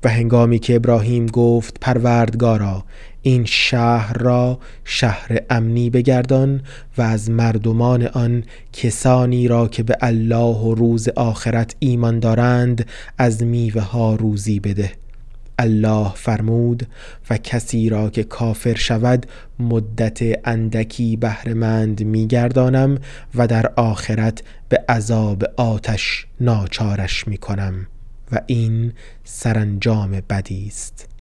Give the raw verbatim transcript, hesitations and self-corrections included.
و هنگامی که ابراهیم گفت پروردگارا این شهر را شهر امنی بگردان و از مردمان آن کسانی را که به الله و روز آخرت ایمان دارند از میوه ها روزی بده. الله فرمود و کسی را که کافر شود مدت اندکی بهره مند می‌گردانم و در آخرت به عذاب آتش ناچارش می‌کنم و این سرانجام بدی است.